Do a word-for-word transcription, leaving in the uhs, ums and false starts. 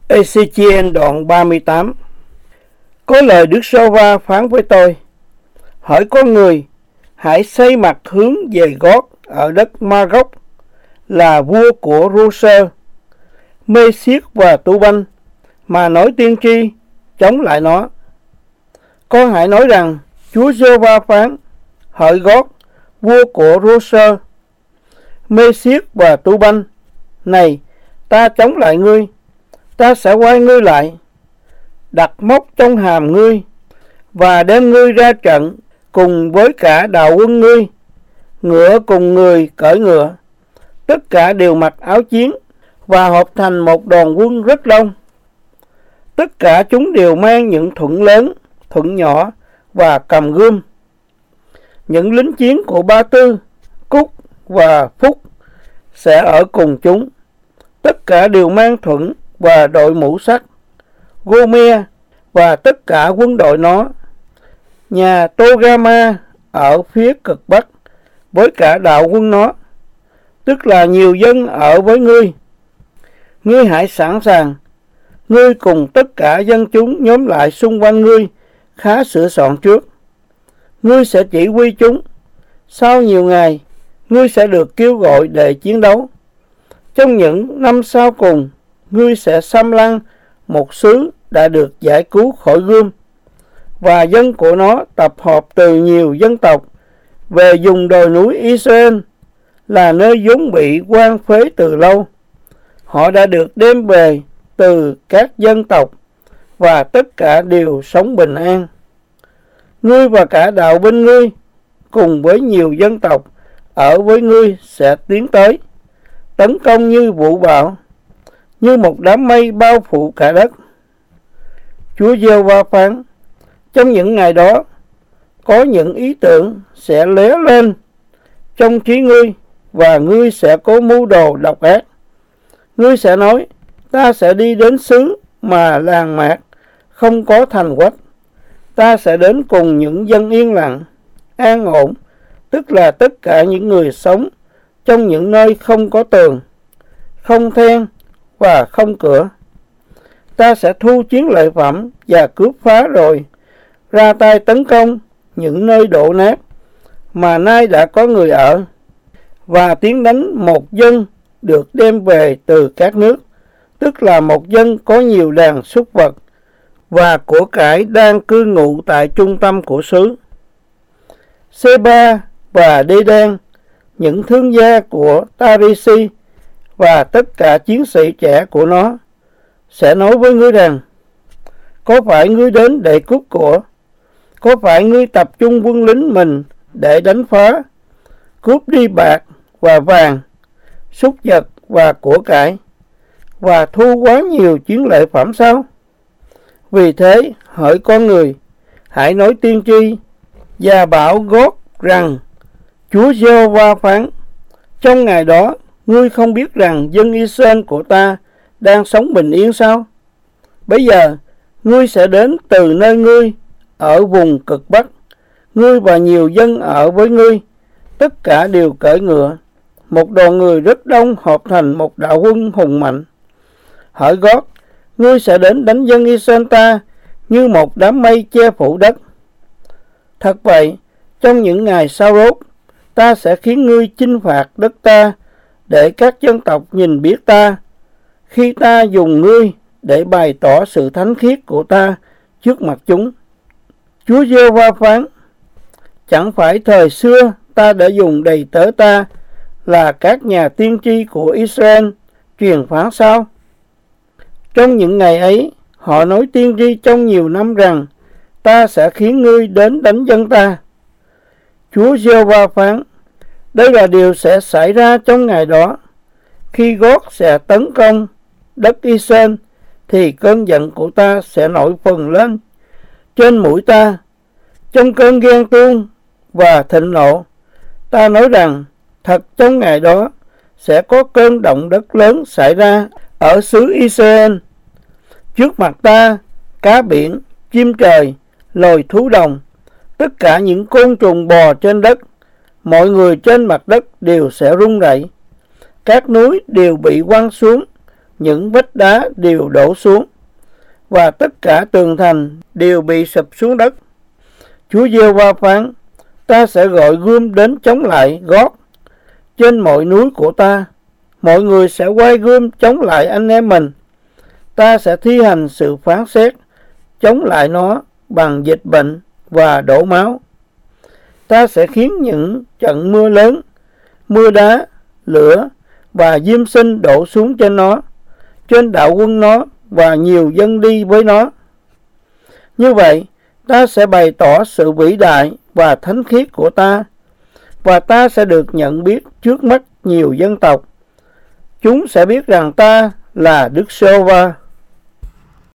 Ê-xê-chi-ên đoạn ba mươi tám. Có lời Đức Giê-hô-va phán với tôi: hỡi con người, hãy xây mặt hướng về Gót ở đất Ma-gốc, là vua của Rô-sơ, Mê-xiết và Tu-banh, mà nói tiên tri chống lại nó. Con hãy nói rằng: Chúa Giê-hô-va phán: hỡi Gót, vua của Rô-sơ, Mê-xiết và Tu-banh, này, ta chống lại ngươi, ta sẽ quay ngươi lại, đặt móc trong hàm ngươi, và đem ngươi ra trận cùng với cả đạo quân ngươi, ngựa cùng người cởi ngựa, tất cả đều mặc áo chiến, và hợp thành một đoàn quân rất đông. Tất cả chúng đều mang những thuẫn lớn, thuẫn nhỏ và cầm gươm. Những lính chiến của Ba Tư, Cúc và Phúc sẽ ở cùng chúng. Tất cả đều mang thuẫn và đội mũ sắt. Gô-me và tất cả quân đội nó. Nhà Tô-ga-ma ở phía cực bắc với cả đạo quân nó, tức là nhiều dân ở với ngươi. Ngươi hãy sẵn sàng, ngươi cùng tất cả dân chúng nhóm lại xung quanh ngươi, khá sửa soạn trước. Ngươi sẽ chỉ huy chúng. Sau nhiều ngày, ngươi sẽ được kêu gọi để chiến đấu. Trong những năm sau cùng, ngươi sẽ xâm lăng một xứ đã được giải cứu khỏi gươm, và dân của nó tập hợp từ nhiều dân tộc về vùng đồi núi Israel, là nơi vốn bị hoang phế từ lâu. Họ đã được đem về từ các dân tộc, và tất cả đều sống bình an. Ngươi và cả đạo binh ngươi cùng với nhiều dân tộc ở với ngươi sẽ tiến tới, tấn công như vụ bão, như một đám mây bao phủ cả đất. Chúa Giê-hô-va phán: trong những ngày đó, có những ý tưởng sẽ lóe lên trong trí ngươi, và ngươi sẽ có mưu đồ độc ác. Ngươi sẽ nói: ta sẽ đi đến xứ mà làng mạc, không có thành quách. Ta sẽ đến cùng những dân yên lặng, an ổn, tức là tất cả những người sống trong những nơi không có tường, không then và không cửa. Ta sẽ thu chiến lợi phẩm và cướp phá rồi ra tay tấn công những nơi đổ nát mà nay đã có người ở, và tiến đánh một dân được đem về từ các nước, tức là một dân có nhiều đàn súc vật và của cải đang cư ngụ tại trung tâm của xứ. Sê-ba và Đê-đan, những thương gia của Ta-ri-si và tất cả chiến sĩ trẻ của nó sẽ nói với ngươi rằng: có phải ngươi đến để cướp của? Có phải ngươi tập trung quân lính mình để đánh phá, cướp đi bạc và vàng, súc vật và của cải, và thu quá nhiều chiến lợi phẩm sao? Vì thế, hỡi con người, hãy nói tiên tri và bảo Gót rằng: Chúa Giê-hô-va phán: trong ngày đó, ngươi không biết rằng dân Israel của ta đang sống bình yên sao? Bây giờ, ngươi sẽ đến từ nơi ngươi ở vùng cực bắc, ngươi và nhiều dân ở với ngươi, tất cả đều cởi ngựa, một đoàn người rất đông hợp thành một đạo quân hùng mạnh. Hỡi Gót, ngươi sẽ đến đánh dân Israel ta như một đám mây che phủ đất. Thật vậy, trong những ngày sau rốt, ta sẽ khiến ngươi chinh phạt đất ta, để các dân tộc nhìn biết ta, khi ta dùng ngươi để bày tỏ sự thánh khiết của ta trước mặt chúng. Chúa Giê-hô-va phán: chẳng phải thời xưa ta đã dùng đầy tớ ta là các nhà tiên tri của Israel truyền phán sao? Trong những ngày ấy, họ nói tiên tri trong nhiều năm rằng: ta sẽ khiến ngươi đến đánh dân ta. Chúa Giê-hô-va phán: đây là điều sẽ xảy ra trong ngày đó. Khi Gót sẽ tấn công đất Israel, thì cơn giận của ta sẽ nổi phừng lên trên mũi ta. Trong cơn ghen tuông và thịnh nộ, ta nói rằng: thật trong ngày đó sẽ có cơn động đất lớn xảy ra ở xứ Israel. Trước mặt ta, cá biển, chim trời, loài thú đồng, tất cả những côn trùng bò trên đất, mọi người trên mặt đất đều sẽ rung rẩy. Các núi đều bị quăng xuống, những vách đá đều đổ xuống, và tất cả tường thành đều bị sụp xuống đất. Chúa Giê-hô-va phán: ta sẽ gọi gươm đến chống lại Gót trên mọi núi của ta. Mọi người sẽ quay gươm chống lại anh em mình. Ta sẽ thi hành sự phán xét chống lại nó bằng dịch bệnh và đổ máu. Ta sẽ khiến những trận mưa lớn, mưa đá, lửa và diêm sinh đổ xuống trên nó, trên đạo quân nó và nhiều dân đi với nó. Như vậy, ta sẽ bày tỏ sự vĩ đại và thánh khiết của ta, và ta sẽ được nhận biết trước mắt nhiều dân tộc. Chúng sẽ biết rằng ta là Đức Giê-hô-va.